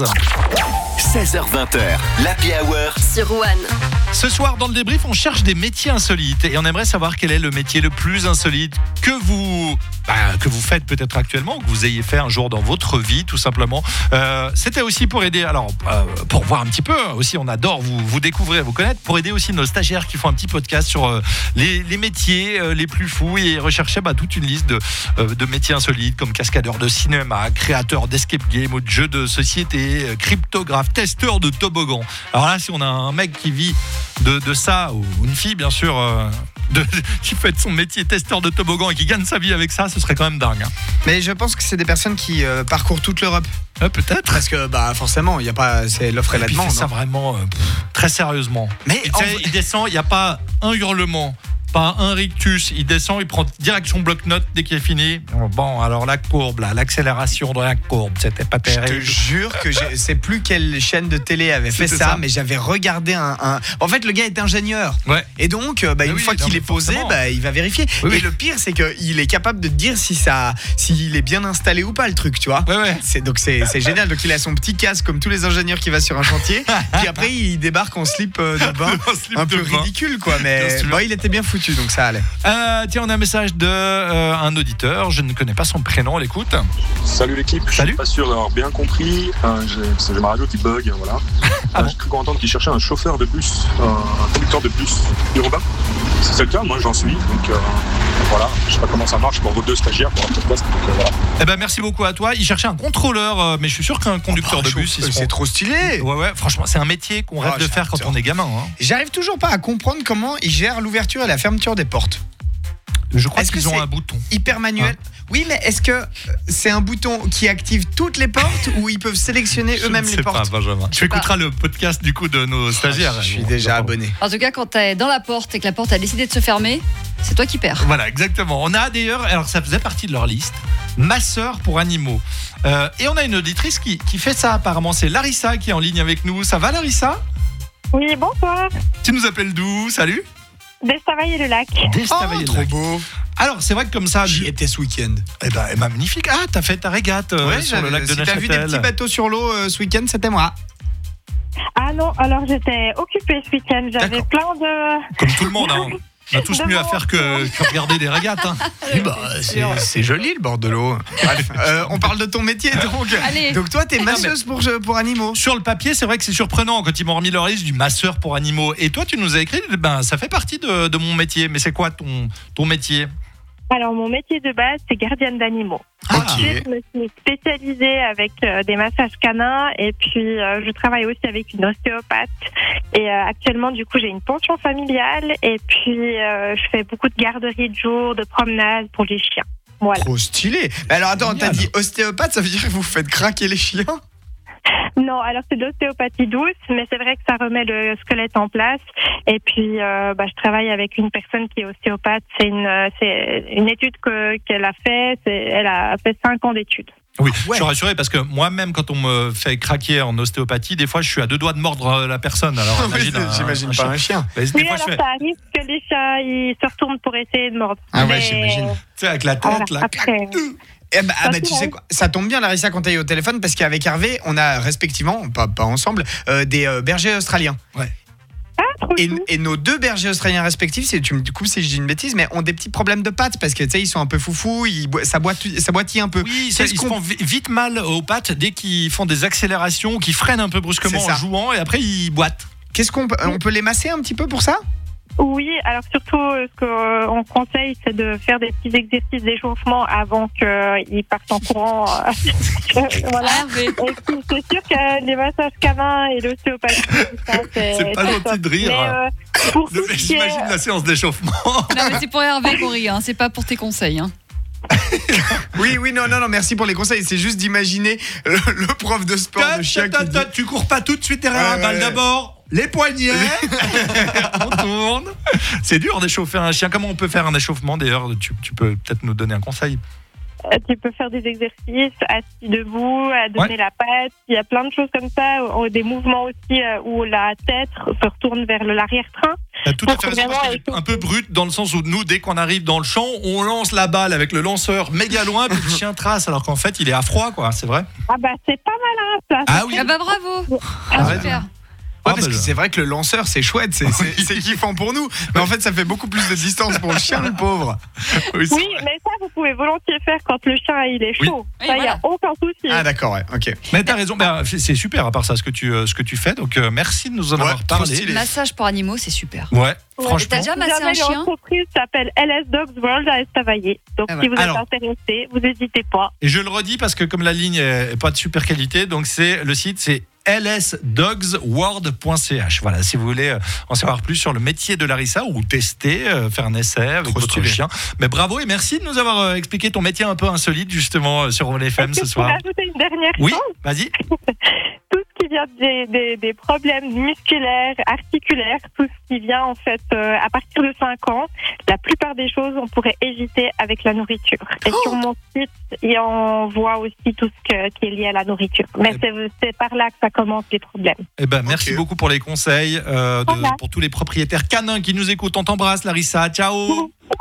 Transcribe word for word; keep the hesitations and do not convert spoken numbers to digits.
quinze. seize heures vingt, l'Happy Hour sur One. Ce soir, dans le débrief, on cherche des métiers insolites et on aimerait savoir quel est le métier le plus insolite que vous, bah, que vous faites peut-être actuellement, ou que vous ayez fait un jour dans votre vie, tout simplement. Euh, c'était aussi pour aider, alors euh, pour voir un petit peu, aussi on adore vous, vous découvrir, vous connaître, pour aider aussi nos stagiaires qui font un petit podcast sur euh, les, les métiers euh, les plus fous et rechercher bah, toute une liste de, euh, de métiers insolites comme cascadeur de cinéma, créateur d'escape game ou de jeux de société, euh, cryptographe, testeur de toboggan. Alors là, si on a un mec qui vit de, de ça, ou une fille bien sûr, euh, de, qui fait de son métier testeur de toboggan et qui gagne sa vie avec ça, ce serait quand même dingue. Hein. Mais je pense que c'est des personnes qui euh, parcourent toute l'Europe. Euh, peut-être. Parce que bah forcément, il y a pas, c'est l'offre et, Et puis la il fait demande. ça hein. vraiment euh, pff, très sérieusement. Mais Il, en tu sais, vrai- il descend, il n'y a pas un hurlement, pas un rictus. Il descend, il prend direction bloc-notes dès qu'il est fini. Bon, alors la courbe, là, l'accélération de la courbe, c'était pas Je te terrible. jure que je sais plus quelle chaîne de télé avait fait ça, C'était ça. mais j'avais regardé un, un. En fait, le gars est ingénieur. Ouais. Et donc, euh, bah, Mais une oui, fois non, qu'il mais est posé, forcément. bah, il va vérifier. Oui, et oui. le pire, c'est qu'il est capable de te dire si ça, s'il est bien installé ou pas le truc, tu vois. Ouais, ouais. C'est, donc c'est, c'est génial. Donc il a son petit casque comme tous les ingénieurs qui va sur un chantier. Puis après, il débarque en slip euh, de bain. En slip un de peu bain. ridicule, quoi. Bien Mais sûr. bon, il était bien foutu, donc ça allait. Euh, tiens, on a un message de euh, un auditeur. Je ne connais pas son prénom. Elle écoute. Salut l'équipe, je Salut. suis pas sûr d'avoir bien compris, euh, j'ai, parce que j'ai ma radio qui bug, voilà. Ah Euh, bon j'ai cru entendre qu'il cherchait un chauffeur de bus, euh, un conducteur de bus urbain. Si c'est le cas, moi j'en suis, donc euh, voilà, je sais pas comment ça marche pour vos deux stagiaires pour un podcast, donc euh, voilà. Eh ben, merci beaucoup à toi. Il cherchait un contrôleur, euh, mais je suis sûr qu'un conducteur Oh, de chaud, bus, ils c'est seront- trop stylé. Ouais, ouais. Franchement, c'est un métier qu'on rêve Oh, de faire quand j'adore. on est gamin. Hein. J'arrive toujours pas à comprendre comment ils gèrent l'ouverture et la fermeture des portes. Je crois Est-ce qu'ils que ont c'est un bouton. Hyper manuel. Oui, mais est-ce que c'est un bouton qui active toutes les portes ou ils peuvent sélectionner Je eux-mêmes ne les sais portes? pas, Benjamin. Tu écouteras le podcast du coup de nos stagiaires. Je suis Bon, déjà bon. abonné. En tout cas, quand t'es dans la porte et que la porte a décidé de se fermer, c'est toi qui perds. Voilà, exactement. On a d'ailleurs, alors ça faisait partie de leur liste, masseur pour animaux. Euh, et on a une auditrice qui, qui fait ça apparemment. C'est Larissa qui est en ligne avec nous. Ça va, Larissa? Oui, bonsoir. Tu nous appelles d'où? Salut. D'Estavayer-le-Lac. Oh, trop beau. Alors, c'est vrai que comme ça, J'y du- étais ce week-end. eh ben, eh ben, magnifique. Ah, t'as fait ta régate euh, Ouais, sur le j'avais- lac de si t'as vu des petits Neuchâtel. bateaux sur l'eau euh, ce week-end, c'était moi. Ah non, alors j'étais occupée ce week-end. J'avais D'accord. plein de... Comme tout le monde, hein. On a tous De mieux à mon faire que, que regarder des régates. Hein. Oui, bah, c'est, c'est joli le bord de l'eau. Bref, euh, on parle de ton métier donc. Allez. Donc toi, t'es masseuse pour, pour animaux. Sur le papier, c'est vrai que c'est surprenant quand ils m'ont remis leur liste du masseur pour animaux. Et toi, tu nous as écrit, ben, ça fait partie de, de mon métier. Mais c'est quoi ton, ton métier? Alors mon métier de base, c'est gardienne d'animaux. Ah, Ok. Ensuite, je me suis spécialisée avec euh, des massages canins et puis euh, je travaille aussi avec une ostéopathe. Et euh, actuellement, du coup, j'ai une pension familiale et puis euh, je fais beaucoup de garderies de jour, de promenades pour les chiens. Voilà. Trop stylé. Mais alors attends, Génial. t'as dit ostéopathe, ça veut dire que vous faites craquer les chiens? Non, alors c'est de l'ostéopathie douce, mais c'est vrai que ça remet le squelette en place. Et puis, euh, bah, je travaille avec une personne qui est ostéopathe. C'est une, euh, c'est une étude que, qu'elle a fait. C'est, elle a fait cinq ans d'études. Oui, Ouais. je suis rassuré parce que moi-même, quand on me fait craquer en ostéopathie, des fois, je suis à deux doigts de mordre euh, la personne. Alors, Oui, imagine un- j'imagine un pas chien. un chien. Mais des Oui, fois, alors je fais, ça arrive que les chats, ils se retournent pour essayer de mordre. Ah ouais, Mais, j'imagine. tu sais, avec la tête, voilà, là. après, Eh ben, ah bah, Ça, tu c'est sais vrai. quoi, ça tombe bien Larissa quand t'es au téléphone parce qu'avec Hervé, on a respectivement, pas, pas ensemble, euh, des euh, bergers australiens. ah, trop Et, chou. et nos deux bergers australiens respectifs, c'est, tu me coupes si je dis une bêtise, mais ont des petits problèmes de pattes parce que tu sais, ils sont un peu foufous, ils, bo- ça, boite, ça boitille un peu. Oui, ça, Qu'est-ce ils se qu'on- font vi- vite mal aux pattes dès qu'ils font des accélérations, qu'ils freinent un peu brusquement C'est ça. en jouant et après ils boitent. Qu'est-ce qu'on peut, on peut les masser un petit peu pour ça? Oui, alors surtout, euh, ce qu'on conseille, c'est de faire des petits exercices d'échauffement avant qu'ils partent en courant. Euh, voilà. Hervé. Et puis, c'est sûr que les massages canins et l'ostéopathie, tout ça, c'est, C'est pas c'est gentil top. de rire. Mais, euh, pour Le tout mec, ce qui est- j'imagine la séance d'échauffement. Non, mais c'est pour Hervé qu'on rit, hein. C'est pas pour tes conseils. Hein. Oui, oui, non, non, non, merci pour les conseils. C'est juste d'imaginer le, le prof de sport de chien qui dit- Tu cours pas tout de suite derrière Ouais, un balle ouais. d'abord. Les poignets. On tourne. C'est dur d'échauffer un chien. Comment on peut faire un échauffement d'ailleurs? tu, tu peux peut-être nous donner un conseil. Euh, Tu peux faire des exercices assis debout, à donner Ouais. la patte. Il y a plein de choses comme ça, ou- ou des mouvements aussi euh, où la tête se retourne vers le- l'arrière-train. T'as tout à Donc, fait raison, vraiment, parce qu'il est un peu brut dans le sens où nous, dès qu'on arrive dans le champ, on lance la balle avec le lanceur méga loin, puis le chien trace, alors qu'en fait, il est à froid, quoi, c'est vrai. Ah bah c'est pas mal, hein, ça. Ah oui. Ah bah bravo. Ah, Ah, super. Ouais, Ah, parce bah, que je- c'est vrai que le lanceur, c'est chouette, c'est, c'est, c'est kiffant pour nous. Mais en fait, ça fait beaucoup plus de distance pour le chien, le pauvre. Oui, c'est Oui, vrai. mais ça, vous pouvez volontiers faire quand le chien il est Oui. chaud. Oui, Ça, il n'y voilà. a aucun souci. Ah, d'accord, ouais, ok. Mais t'as raison, bah, c'est c'est super à part ça ce que tu, euh, ce que tu fais, donc euh, merci de nous en Ouais, avoir trop parlé. stylé. Massage pour animaux, c'est super. Ouais, Ouais. franchement. Et t'as déjà Si massé un jamais chien? l'entreprise s'appelle L S Dogs World à Estavayer. Donc Ah ouais. si vous êtes Alors. intéressé, vous n'hésitez pas. Et je le redis parce que comme la ligne est pas de super qualité, donc c'est le site c'est l s dogs world point c h. Voilà, si vous voulez euh, en savoir plus sur le métier de Larissa ou tester, euh, faire un essai avec Trop votre stylé. chien. Mais bravo et merci de nous avoir euh, expliqué ton métier un peu insolite justement euh, sur Roll F M Est-ce ce que je pourrais soir. ajouter une dernière Oui, chose? vas-y. Tout ce qui vient des, des, des problèmes musculaires, articulaires, tout ce qui vient en fait euh, à partir de cinq ans, la plupart des choses on pourrait éviter avec la nourriture. Et sur mon site, et on voit aussi tout ce que, qui est lié à la nourriture. Mais c'est, c'est par là que ça commence les problèmes. Eh ben, merci Ok. beaucoup pour les conseils euh, de- Voilà. pour tous les propriétaires canins qui nous écoutent. On t'embrasse Larissa, ciao.